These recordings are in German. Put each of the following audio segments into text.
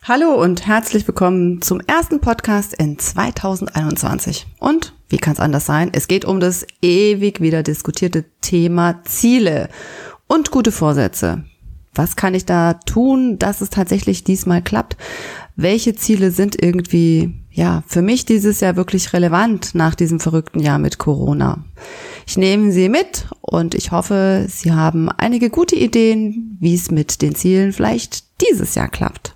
Hallo und herzlich willkommen zum ersten Podcast in 2021. Und wie kann es anders sein? Es geht um das ewig wieder diskutierte Thema Ziele und gute Vorsätze. Was kann ich da tun, dass es tatsächlich diesmal klappt? Welche Ziele sind irgendwie, für mich dieses Jahr wirklich relevant nach diesem verrückten Jahr mit Corona? Ich nehme Sie mit und ich hoffe, Sie haben einige gute Ideen, wie es mit den Zielen vielleicht dieses Jahr klappt.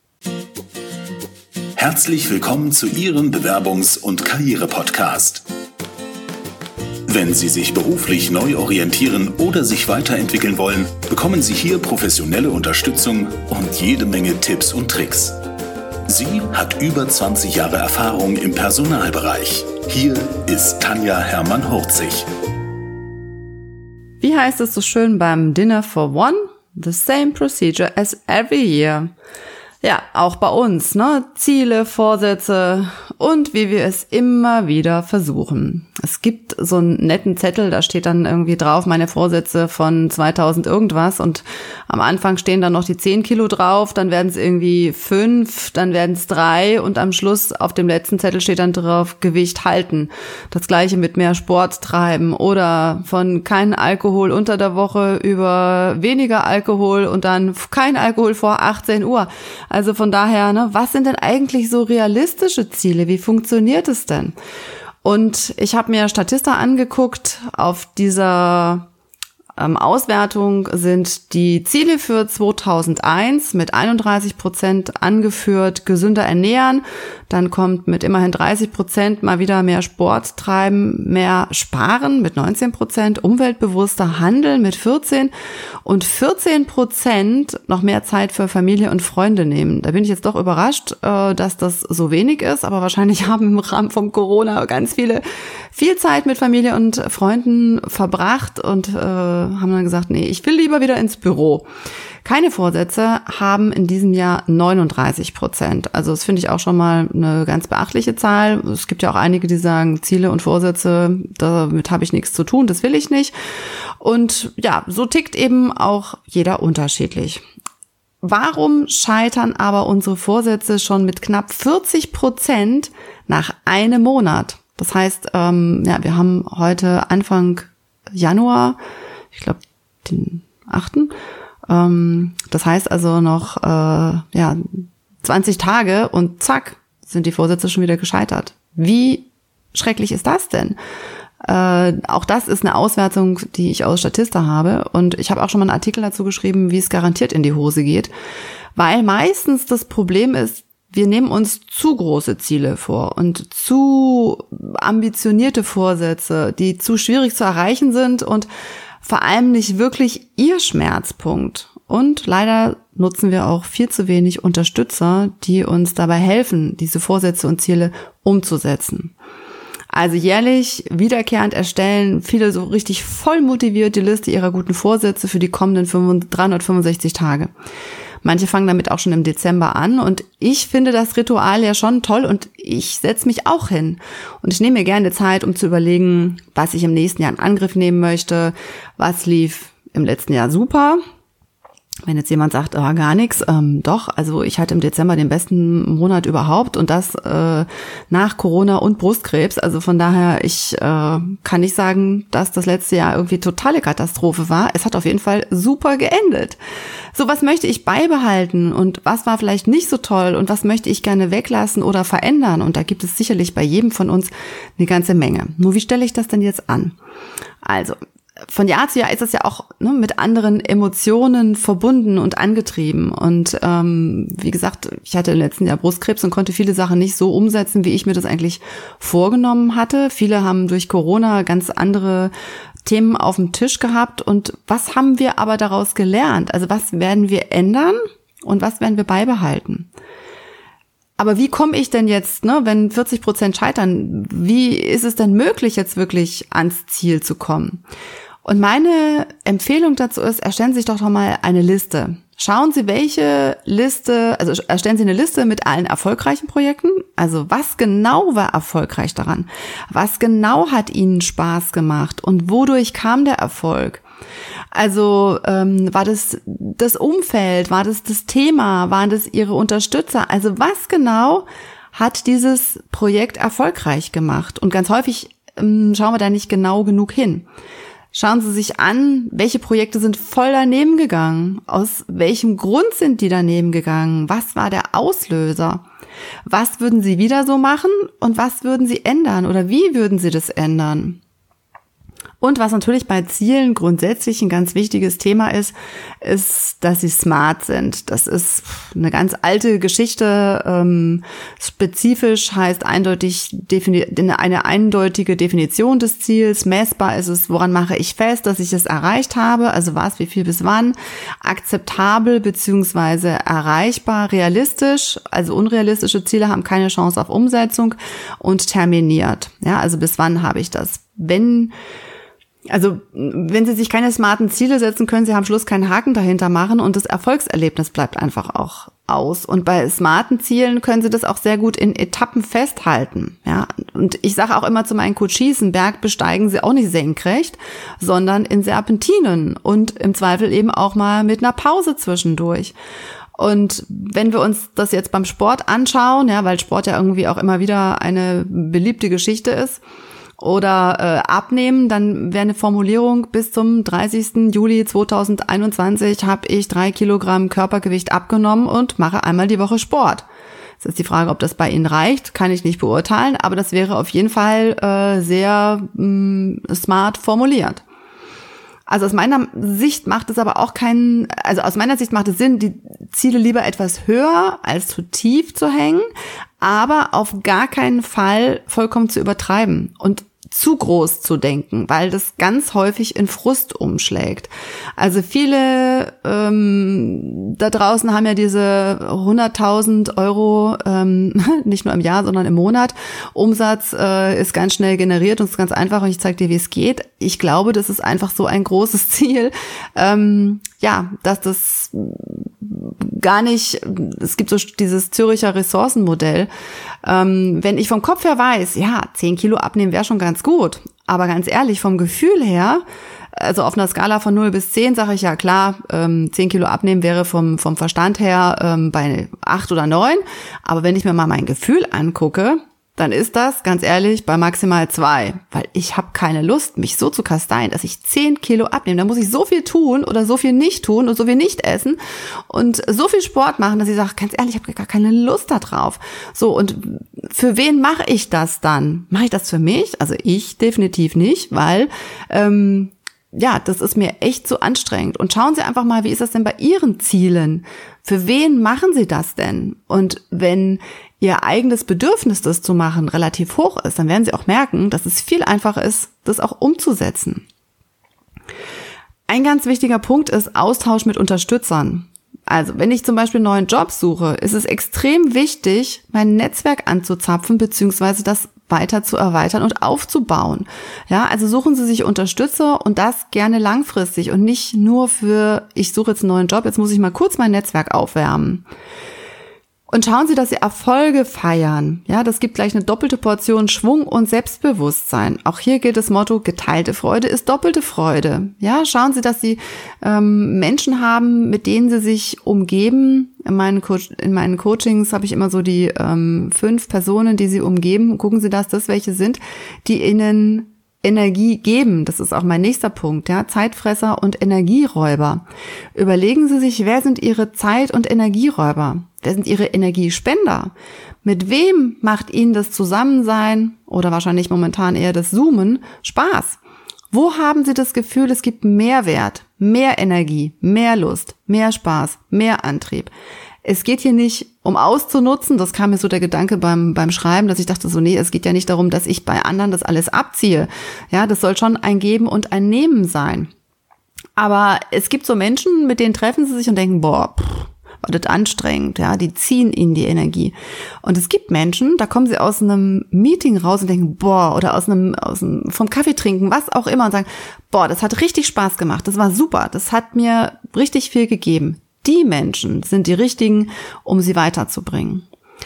Herzlich willkommen zu Ihrem Bewerbungs- und Karriere-Podcast. Wenn Sie sich beruflich neu orientieren oder sich weiterentwickeln wollen, bekommen Sie hier professionelle Unterstützung und jede Menge Tipps und Tricks. Sie hat über 20 Jahre Erfahrung im Personalbereich. Hier ist Tanja Hermann-Hurzig. Wie heißt es so schön beim Dinner for One? The same procedure as every year. Ja, auch bei uns, Ziele, Vorsätze und wie wir es immer wieder versuchen. Es gibt so einen netten Zettel, da steht dann irgendwie drauf, meine Vorsätze von 2000 irgendwas und am Anfang stehen dann noch die 10 Kilo drauf, dann werden es irgendwie 5, dann werden es 3 und am Schluss auf dem letzten Zettel steht dann drauf, Gewicht halten. Das gleiche mit mehr Sport treiben oder von kein Alkohol unter der Woche über weniger Alkohol und dann kein Alkohol vor 18 Uhr. Also von daher, was sind denn eigentlich so realistische Ziele? Wie funktioniert es denn? Und ich habe mir Statista angeguckt. Auf dieser Auswertung sind die Ziele für 2001 mit 31% angeführt, gesünder ernähren. Dann kommt mit immerhin 30% mal wieder mehr Sport treiben, mehr sparen mit 19%, umweltbewusster Handeln mit 14% und 14% noch mehr Zeit für Familie und Freunde nehmen. Da bin ich jetzt doch überrascht, dass das so wenig ist, aber wahrscheinlich haben im Rahmen von Corona ganz viele viel Zeit mit Familie und Freunden verbracht und haben dann gesagt, nee, ich will lieber wieder ins Büro. Keine Vorsätze haben in diesem Jahr 39%. Also das finde ich auch schon mal eine ganz beachtliche Zahl. Es gibt ja auch einige, die sagen, Ziele und Vorsätze, damit habe ich nichts zu tun, das will ich nicht. Und ja, so tickt eben auch jeder unterschiedlich. Warum scheitern aber unsere Vorsätze schon mit knapp 40% nach einem Monat? Das heißt, wir haben heute Anfang Januar, ich glaube den 8. Das heißt also noch 20 Tage und zack, sind die Vorsätze schon wieder gescheitert. Wie schrecklich ist das denn? Auch das ist eine Auswertung, die ich aus Statista habe und ich habe auch schon mal einen Artikel dazu geschrieben, wie es garantiert in die Hose geht, weil meistens das Problem ist, wir nehmen uns zu große Ziele vor und zu ambitionierte Vorsätze, die zu schwierig zu erreichen sind und vor allem nicht wirklich ihr Schmerzpunkt. Und leider nutzen wir auch viel zu wenig Unterstützer, die uns dabei helfen, diese Vorsätze und Ziele umzusetzen. Also jährlich wiederkehrend erstellen viele so richtig voll motiviert die Liste ihrer guten Vorsätze für die kommenden 365 Tage. Manche fangen damit auch schon im Dezember an und ich finde das Ritual ja schon toll und ich setze mich auch hin. Und ich nehme mir gerne Zeit, um zu überlegen, was ich im nächsten Jahr in Angriff nehmen möchte, was lief im letzten Jahr super. Wenn jetzt jemand sagt, gar nichts, doch, also ich hatte im Dezember den besten Monat überhaupt und das nach Corona und Brustkrebs. Also von daher, ich kann nicht sagen, dass das letzte Jahr irgendwie totale Katastrophe war. Es hat auf jeden Fall super geendet. So, was möchte ich beibehalten und was war vielleicht nicht so toll und was möchte ich gerne weglassen oder verändern? Und da gibt es sicherlich bei jedem von uns eine ganze Menge. Nur wie stelle ich das denn jetzt an? Also, von Jahr zu Jahr ist es ja auch mit anderen Emotionen verbunden und angetrieben. Und wie gesagt, ich hatte im letzten Jahr Brustkrebs und konnte viele Sachen nicht so umsetzen, wie ich mir das eigentlich vorgenommen hatte. Viele haben durch Corona ganz andere Themen auf dem Tisch gehabt. Und was haben wir aber daraus gelernt? Also was werden wir ändern und was werden wir beibehalten? Aber wie komme ich denn jetzt, wenn 40% scheitern, wie ist es denn möglich, jetzt wirklich ans Ziel zu kommen? Und meine Empfehlung dazu ist, erstellen Sie sich doch mal eine Liste. Schauen Sie, welche Liste, also erstellen Sie eine Liste mit allen erfolgreichen Projekten. Also was genau war erfolgreich daran? Was genau hat Ihnen Spaß gemacht? Und wodurch kam der Erfolg? Also war das das Umfeld, war das das Thema, waren das ihre Unterstützer? Also was genau hat dieses Projekt erfolgreich gemacht? Und ganz häufig schauen wir da nicht genau genug hin. Schauen Sie sich an, welche Projekte sind voll daneben gegangen? Aus welchem Grund sind die daneben gegangen? Was war der Auslöser? Was würden Sie wieder so machen und was würden Sie ändern oder wie würden Sie das ändern? Und was natürlich bei Zielen grundsätzlich ein ganz wichtiges Thema ist, dass sie smart sind. Das ist eine ganz alte Geschichte. Spezifisch heißt eindeutig eine eindeutige Definition des Ziels. Messbar ist es, woran mache ich fest, dass ich es erreicht habe. Also was, wie viel, bis wann. Akzeptabel bzw. erreichbar, realistisch. Also unrealistische Ziele haben keine Chance auf Umsetzung und terminiert. Ja, also bis wann habe ich das? Wenn Sie sich keine smarten Ziele setzen, können Sie am Schluss keinen Haken dahinter machen und das Erfolgserlebnis bleibt einfach auch aus. Und bei smarten Zielen können Sie das auch sehr gut in Etappen festhalten. Ja, und ich sage auch immer zu meinen Coaches, einen Berg besteigen Sie auch nicht senkrecht, sondern in Serpentinen und im Zweifel eben auch mal mit einer Pause zwischendurch. Und wenn wir uns das jetzt beim Sport anschauen, ja, weil Sport ja irgendwie auch immer wieder eine beliebte Geschichte ist, oder abnehmen, dann wäre eine Formulierung, bis zum 30. Juli 2021 habe ich 3 Kilogramm Körpergewicht abgenommen und mache einmal die Woche Sport. Das ist die Frage, ob das bei Ihnen reicht, kann ich nicht beurteilen, aber das wäre auf jeden Fall sehr smart formuliert. Also aus meiner Sicht macht es aber auch aus meiner Sicht macht es Sinn, die Ziele lieber etwas höher als zu tief zu hängen, aber auf gar keinen Fall vollkommen zu übertreiben und zu groß zu denken, weil das ganz häufig in Frust umschlägt. Also viele da draußen haben ja diese 100.000 Euro, nicht nur im Jahr, sondern im Monat. Umsatz ist ganz schnell generiert und ist ganz einfach und ich zeige dir, wie es geht. Ich glaube, das ist einfach so ein großes Ziel, dass das gar nicht, es gibt so dieses Züricher Ressourcenmodell. Wenn ich vom Kopf her weiß, ja, 10 Kilo abnehmen wäre schon ganz gut, aber ganz ehrlich, vom Gefühl her, also auf einer Skala von 0 bis 10 sage ich ja klar, 10 Kilo abnehmen wäre vom Verstand her bei 8 oder 9, aber wenn ich mir mal mein Gefühl angucke, dann ist das, ganz ehrlich, bei maximal 2. Weil ich habe keine Lust, mich so zu kasteien, dass ich 10 Kilo abnehme. Da muss ich so viel tun oder so viel nicht tun und so viel nicht essen und so viel Sport machen, dass ich sage, ganz ehrlich, ich habe gar keine Lust da drauf. So, und für wen mache ich das dann? Mache ich das für mich? Also ich definitiv nicht, weil das ist mir echt zu anstrengend. Und schauen Sie einfach mal, wie ist das denn bei Ihren Zielen? Für wen machen Sie das denn? Und wenn Ihr eigenes Bedürfnis, das zu machen, relativ hoch ist, dann werden Sie auch merken, dass es viel einfacher ist, das auch umzusetzen. Ein ganz wichtiger Punkt ist Austausch mit Unterstützern. Also, wenn ich zum Beispiel einen neuen Job suche, ist es extrem wichtig, mein Netzwerk anzuzapfen, beziehungsweise das weiter zu erweitern und aufzubauen. Ja, also suchen Sie sich Unterstützer und das gerne langfristig und nicht nur ich suche jetzt einen neuen Job, jetzt muss ich mal kurz mein Netzwerk aufwärmen. Und schauen Sie, dass Sie Erfolge feiern. Ja, das gibt gleich eine doppelte Portion Schwung und Selbstbewusstsein. Auch hier gilt das Motto, geteilte Freude ist doppelte Freude. Ja, schauen Sie, dass Sie Menschen haben, mit denen Sie sich umgeben. In meinen Coachings habe ich immer so die 5 Personen, die Sie umgeben. Gucken Sie, dass das welche sind, die Ihnen Energie geben. Das ist auch mein nächster Punkt, ja, Zeitfresser und Energieräuber. Überlegen Sie sich, wer sind Ihre Zeit- und Energieräuber? Wer sind Ihre Energiespender? Mit wem macht Ihnen das Zusammensein oder wahrscheinlich momentan eher das Zoomen Spaß? Wo haben Sie das Gefühl, es gibt Mehrwert, mehr Energie, mehr Lust, mehr Spaß, mehr Antrieb? Es geht hier nicht um auszunutzen, das kam mir so der Gedanke beim Schreiben, dass ich dachte so, nee, es geht ja nicht darum, dass ich bei anderen das alles abziehe. Ja, das soll schon ein Geben und ein Nehmen sein. Aber es gibt so Menschen, mit denen treffen Sie sich und denken, boah, war das anstrengend, ja, die ziehen Ihnen die Energie. Und es gibt Menschen, da kommen Sie aus einem Meeting raus und denken, boah, oder vom Kaffee trinken, was auch immer und sagen, boah, das hat richtig Spaß gemacht, das war super, das hat mir richtig viel gegeben. Die Menschen sind die richtigen, um sie weiterzubringen.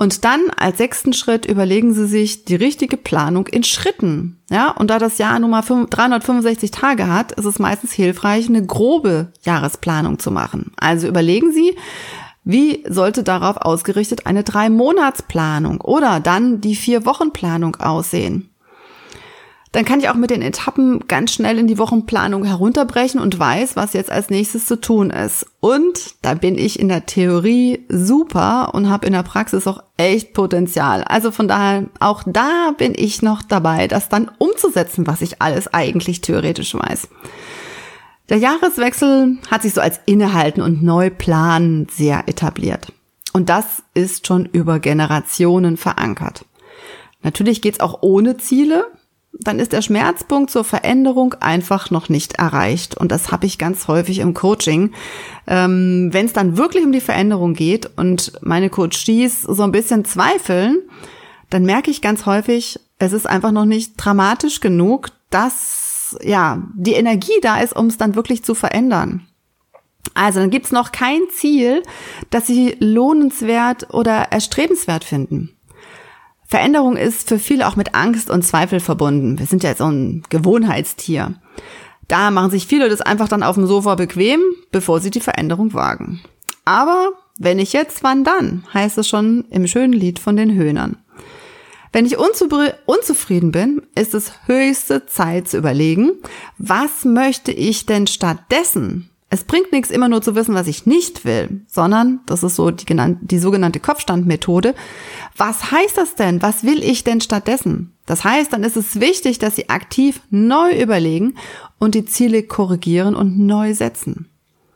Und dann als 6. Schritt überlegen Sie sich die richtige Planung in Schritten. Ja, und da das Jahr nun mal 365 Tage hat, ist es meistens hilfreich, eine grobe Jahresplanung zu machen. Also überlegen Sie, wie sollte darauf ausgerichtet eine 3-Monats-Planung oder dann die 4-Wochen-Planung aussehen? Dann kann ich auch mit den Etappen ganz schnell in die Wochenplanung herunterbrechen und weiß, was jetzt als nächstes zu tun ist. Und da bin ich in der Theorie super und habe in der Praxis auch echt Potenzial. Also von daher, auch da bin ich noch dabei, das dann umzusetzen, was ich alles eigentlich theoretisch weiß. Der Jahreswechsel hat sich so als Innehalten und Neuplanen sehr etabliert. Und das ist schon über Generationen verankert. Natürlich geht's auch ohne Ziele. Dann ist der Schmerzpunkt zur Veränderung einfach noch nicht erreicht. Und das habe ich ganz häufig im Coaching. Wenn es dann wirklich um die Veränderung geht und meine Coaches so ein bisschen zweifeln, dann merke ich ganz häufig, es ist einfach noch nicht dramatisch genug, dass die Energie da ist, um es dann wirklich zu verändern. Also dann gibt's noch kein Ziel, das Sie lohnenswert oder erstrebenswert finden. Veränderung ist für viele auch mit Angst und Zweifel verbunden. Wir sind ja so ein Gewohnheitstier. Da machen sich viele das einfach dann auf dem Sofa bequem, bevor sie die Veränderung wagen. Aber wenn nicht jetzt, wann dann? Heißt es schon im schönen Lied von den Höhnern. Wenn ich unzufrieden bin, ist es höchste Zeit zu überlegen, was möchte ich denn stattdessen? Es bringt nichts, immer nur zu wissen, was ich nicht will, sondern, das ist so die sogenannte Kopfstandmethode. Was heißt das denn? Was will ich denn stattdessen? Das heißt, dann ist es wichtig, dass Sie aktiv neu überlegen und die Ziele korrigieren und neu setzen.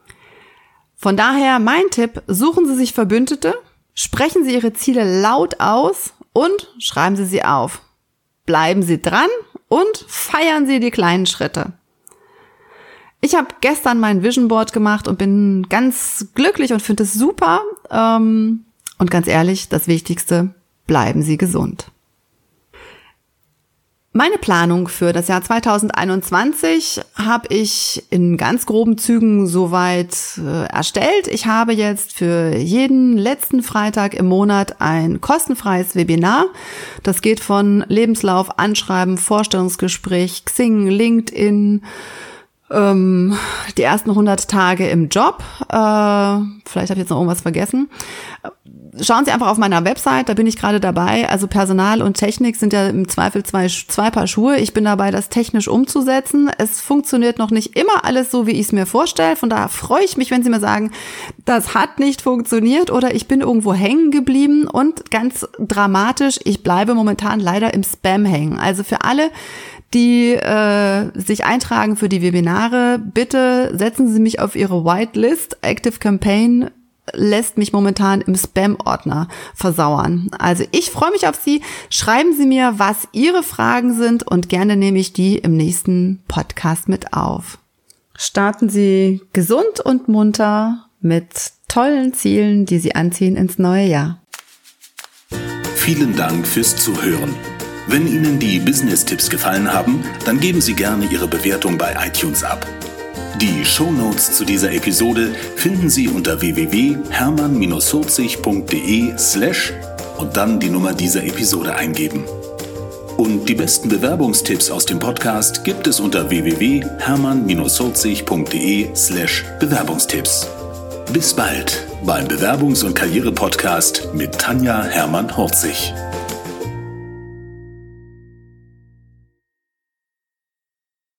Von daher mein Tipp, suchen Sie sich Verbündete, sprechen Sie Ihre Ziele laut aus und schreiben Sie sie auf. Bleiben Sie dran und feiern Sie die kleinen Schritte. Ich habe gestern mein Vision Board gemacht und bin ganz glücklich und finde es super. Und ganz ehrlich, das Wichtigste, bleiben Sie gesund. Meine Planung für das Jahr 2021 habe ich in ganz groben Zügen soweit erstellt. Ich habe jetzt für jeden letzten Freitag im Monat ein kostenfreies Webinar. Das geht von Lebenslauf, Anschreiben, Vorstellungsgespräch, Xing, LinkedIn, die ersten 100 Tage im Job. Vielleicht habe ich jetzt noch irgendwas vergessen. Schauen Sie einfach auf meiner Website, da bin ich gerade dabei. Also Personal und Technik sind ja im Zweifel zwei Paar Schuhe. Ich bin dabei, das technisch umzusetzen. Es funktioniert noch nicht immer alles so, wie ich es mir vorstelle. Von daher freue ich mich, wenn Sie mir sagen, das hat nicht funktioniert oder ich bin irgendwo hängen geblieben. Und ganz dramatisch, ich bleibe momentan leider im Spam hängen. Also für alle, die sich eintragen für die Webinare, bitte setzen Sie mich auf Ihre Whitelist. Active Campaign lässt mich momentan im Spam-Ordner versauern. Also ich freue mich auf Sie. Schreiben Sie mir, was Ihre Fragen sind und gerne nehme ich die im nächsten Podcast mit auf. Starten Sie gesund und munter mit tollen Zielen, die Sie anziehen ins neue Jahr. Vielen Dank fürs Zuhören. Wenn Ihnen die Business-Tipps gefallen haben, dann geben Sie gerne Ihre Bewertung bei iTunes ab. Die Shownotes zu dieser Episode finden Sie unter www.hermann-40.de/ und dann die Nummer dieser Episode eingeben. Und die besten Bewerbungstipps aus dem Podcast gibt es unter www.hermann-40.de/Bewerbungstipps. Bis bald beim Bewerbungs- und Karriere-Podcast mit Tanja Hermann-Horzig.